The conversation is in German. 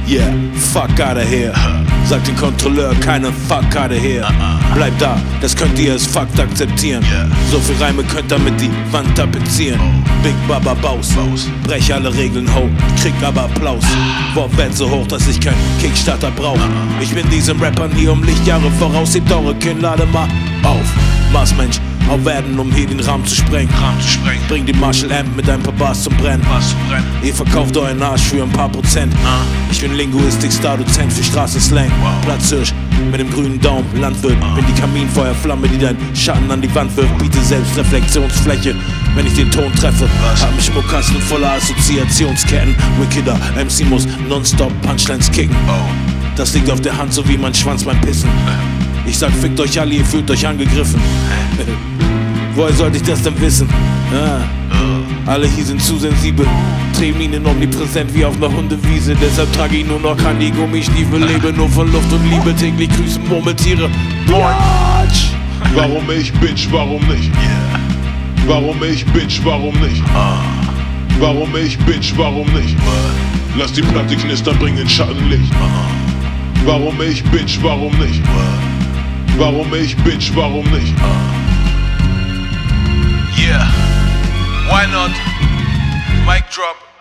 Yeah, fuck outta here. Sagt den Kontrolleur, keinen fuck outta here. Bleib da, das könnt ihr als Fakt akzeptieren. So viel Reime könnt ihr mit die Wand tapezieren. Big Baba Baus, brech alle Regeln, ho, krieg aber Applaus. Wortwert so hoch, dass ich kein Kickstarter brauch. Ich bin diesem Rapper nie um Lichtjahre voraus. Hebt eure Kinn, lade mal auf. Marsmensch, auf werden, um hier den Rahmen zu sprengen. Bring die Marshall Amp mit ein paar Bars zum Brennen. Ihr verkauft euren Arsch für ein paar Prozent. Ich bin Linguistik-Star-Dozent für Straßenslang. Platzhirsch mit dem grünen Daumen, Landwirt. Bin die Kaminfeuerflamme, die deinen Schatten an die Wand wirft. Biete Selbstreflexionsfläche, wenn ich den Ton treffe. Hab einen Schmuckkasten voller Assoziationsketten. Wickeder, MC muss nonstop Punchlines kicken. Das liegt auf der Hand, so wie mein Schwanz beim Pissen. Ich sag, fickt euch alle, ihr fühlt euch angegriffen. Woher sollte ich das denn wissen? Alle hier sind zu sensibel. Tränen omnipräsent wie auf einer Hundewiese. Deshalb trage ich nur noch Candy-Gummistiefel. Lebe nur von Luft und Liebe. Täglich grüßen Murmeltiere. Warum ich, Bitch, warum nicht? Warum ich, Bitch, warum nicht? Warum ich, Bitch, warum nicht? Lass die Platte knistern, bringen Schattenlicht. Warum ich, Bitch, warum nicht? Warum ich, Bitch, warum nicht? Yeah, why not? Mic drop.